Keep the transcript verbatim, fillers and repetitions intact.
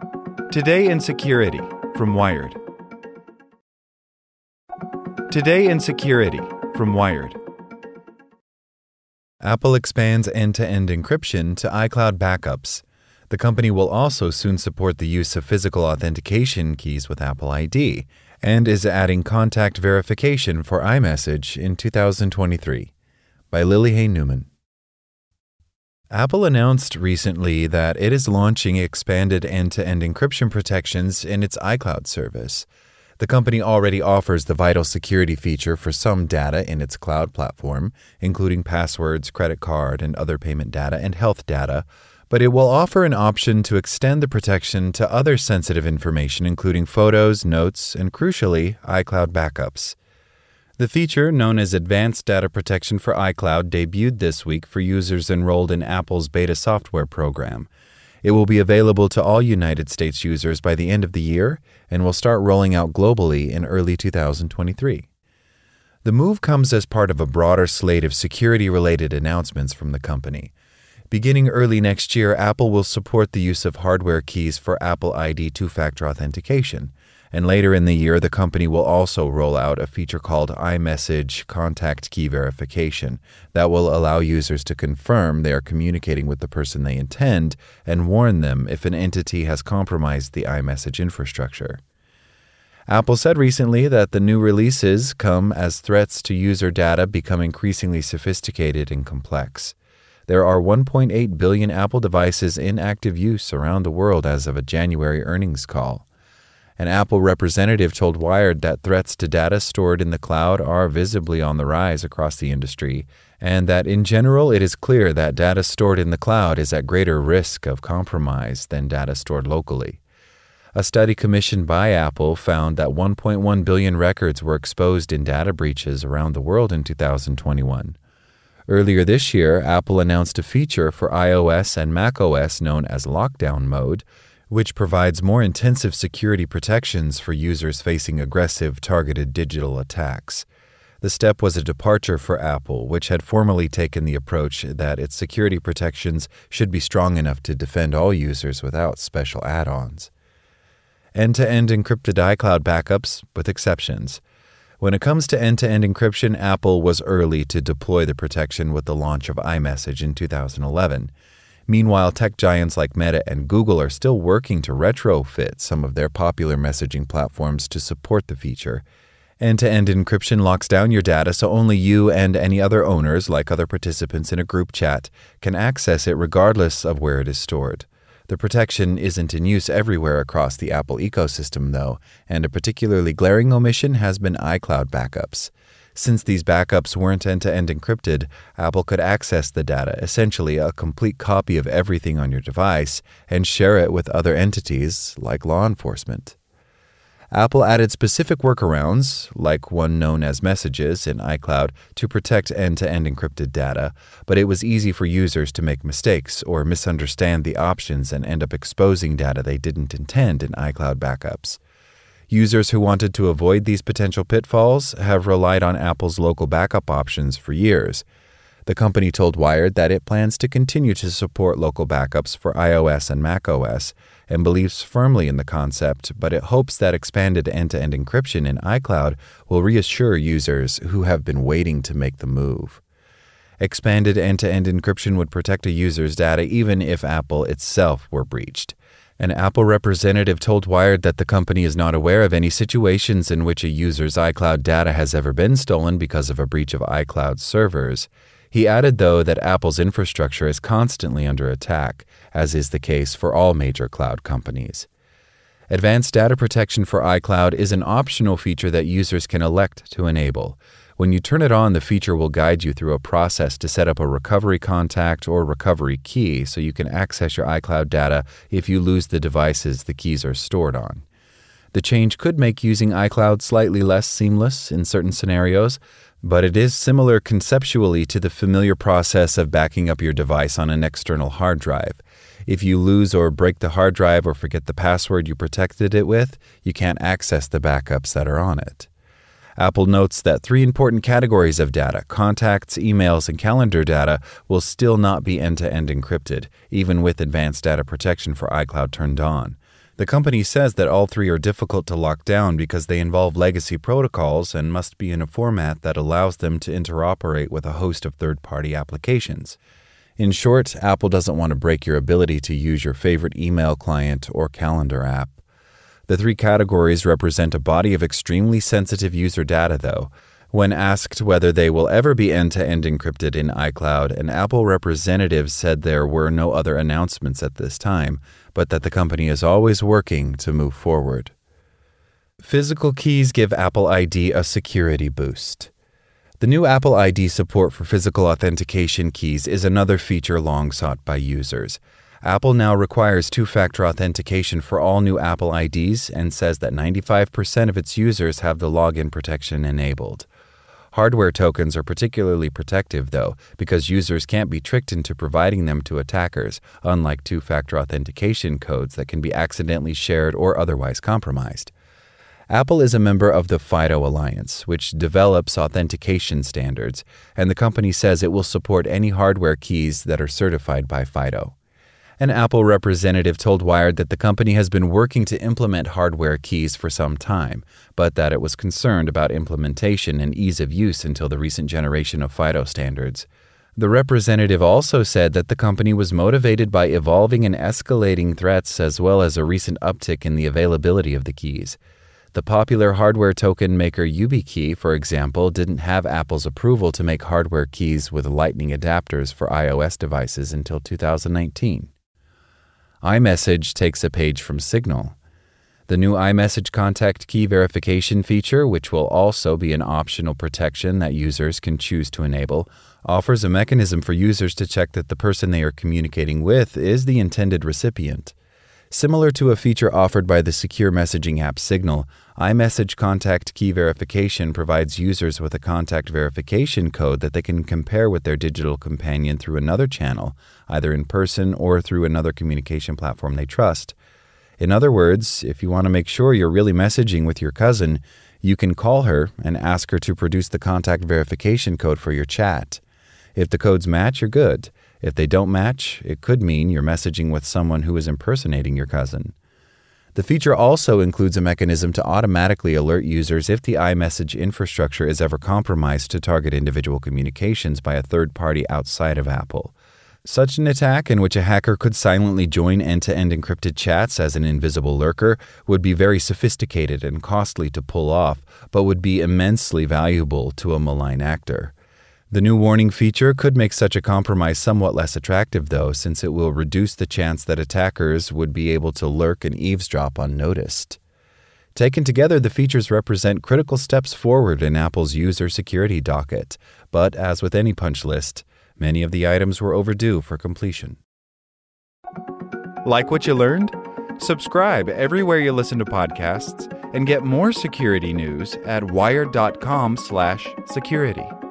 Today in Security from Wired. Today in Security from Wired. Apple expands end-to-end encryption to iCloud backups. The company will also soon support the use of physical authentication keys with Apple I D and is adding contact verification for iMessage in two thousand twenty-three. By Lily Hay Newman. Apple announced recently that it is launching expanded end-to-end encryption protections in its iCloud service. The company already offers the vital security feature for some data in its cloud platform, including passwords, credit card, and other payment data and health data, but it will offer an option to extend the protection to other sensitive information, including photos, notes, and crucially, iCloud backups. The feature, known as Advanced Data Protection for iCloud, debuted this week for users enrolled in Apple's beta software program. It will be available to all United States users by the end of the year and will start rolling out globally in early two thousand twenty-three. The move comes as part of a broader slate of security-related announcements from the company. Beginning early next year, Apple will support the use of hardware keys for Apple I D two-factor authentication. And later in the year, the company will also roll out a feature called iMessage Contact Key Verification that will allow users to confirm they are communicating with the person they intend and warn them if an entity has compromised the iMessage infrastructure. Apple said recently that the new releases come as threats to user data become increasingly sophisticated and complex. There are one point eight billion Apple devices in active use around the world as of a January earnings call. An Apple representative told Wired that threats to data stored in the cloud are visibly on the rise across the industry, and that in general it is clear that data stored in the cloud is at greater risk of compromise than data stored locally. A study commissioned by Apple found that one point one billion records were exposed in data breaches around the world in two thousand twenty-one. Earlier this year, Apple announced a feature for iOS and macOS known as Lockdown Mode, which provides more intensive security protections for users facing aggressive, targeted digital attacks. The step was a departure for Apple, which had formerly taken the approach that its security protections should be strong enough to defend all users without special add-ons. End-to-end encrypted iCloud backups, with exceptions. When it comes to end-to-end encryption, Apple was early to deploy the protection with the launch of iMessage in two thousand eleven. Meanwhile, tech giants like Meta and Google are still working to retrofit some of their popular messaging platforms to support the feature. End-to-end encryption locks down your data so only you and any other owners, like other participants in a group chat, can access it regardless of where it is stored. The protection isn't in use everywhere across the Apple ecosystem, though, and a particularly glaring omission has been iCloud backups. Since these backups weren't end-to-end encrypted, Apple could access the data, essentially a complete copy of everything on your device, and share it with other entities, like law enforcement. Apple added specific workarounds, like one known as Messages in iCloud, to protect end-to-end encrypted data, but it was easy for users to make mistakes or misunderstand the options and end up exposing data they didn't intend in iCloud backups. Users who wanted to avoid these potential pitfalls have relied on Apple's local backup options for years. The company told Wired that it plans to continue to support local backups for iOS and macOS and believes firmly in the concept, but it hopes that expanded end-to-end encryption in iCloud will reassure users who have been waiting to make the move. Expanded end-to-end encryption would protect a user's data even if Apple itself were breached. An Apple representative told Wired that the company is not aware of any situations in which a user's iCloud data has ever been stolen because of a breach of iCloud servers. He added, though, that Apple's infrastructure is constantly under attack, as is the case for all major cloud companies. Advanced Data Protection for iCloud is an optional feature that users can elect to enable. When you turn it on, the feature will guide you through a process to set up a recovery contact or recovery key so you can access your iCloud data if you lose the devices the keys are stored on. The change could make using iCloud slightly less seamless in certain scenarios, but it is similar conceptually to the familiar process of backing up your device on an external hard drive. If you lose or break the hard drive or forget the password you protected it with, you can't access the backups that are on it. Apple notes that three important categories of data, contacts, emails, and calendar data, will still not be end-to-end encrypted, even with advanced data protection for iCloud turned on. The company says that all three are difficult to lock down because they involve legacy protocols and must be in a format that allows them to interoperate with a host of third-party applications. In short, Apple doesn't want to break your ability to use your favorite email client or calendar app. The three categories represent a body of extremely sensitive user data, though. When asked whether they will ever be end-to-end encrypted in iCloud, an Apple representative said there were no other announcements at this time, but that the company is always working to move forward. Physical keys give Apple I D a security boost. The new Apple I D support for physical authentication keys is another feature long sought by users. Apple now requires two-factor authentication for all new Apple I Ds and says that ninety-five percent of its users have the login protection enabled. Hardware tokens are particularly protective, though, because users can't be tricked into providing them to attackers, unlike two-factor authentication codes that can be accidentally shared or otherwise compromised. Apple is a member of the FIDO Alliance, which develops authentication standards, and the company says it will support any hardware keys that are certified by FIDO. An Apple representative told Wired that the company has been working to implement hardware keys for some time, but that it was concerned about implementation and ease of use until the recent generation of FIDO standards. The representative also said that the company was motivated by evolving and escalating threats as well as a recent uptick in the availability of the keys. The popular hardware token maker YubiKey, for example, didn't have Apple's approval to make hardware keys with Lightning adapters for iOS devices until two thousand nineteen. iMessage takes a page from Signal. The new iMessage contact key verification feature, which will also be an optional protection that users can choose to enable, offers a mechanism for users to check that the person they are communicating with is the intended recipient. Similar to a feature offered by the secure messaging app Signal, iMessage contact key verification provides users with a contact verification code that they can compare with their digital companion through another channel, either in person or through another communication platform they trust. In other words, if you want to make sure you're really messaging with your cousin, you can call her and ask her to produce the contact verification code for your chat. If the codes match, you're good. If they don't match, it could mean you're messaging with someone who is impersonating your cousin. The feature also includes a mechanism to automatically alert users if the iMessage infrastructure is ever compromised to target individual communications by a third party outside of Apple. Such an attack, in which a hacker could silently join end-to-end encrypted chats as an invisible lurker, would be very sophisticated and costly to pull off, but would be immensely valuable to a malign actor. The new warning feature could make such a compromise somewhat less attractive, though, since it will reduce the chance that attackers would be able to lurk and eavesdrop unnoticed. Taken together, the features represent critical steps forward in Apple's user security docket, but as with any punch list, many of the items were overdue for completion. Like what you learned? Subscribe everywhere you listen to podcasts and get more security news at wired dot com slash security.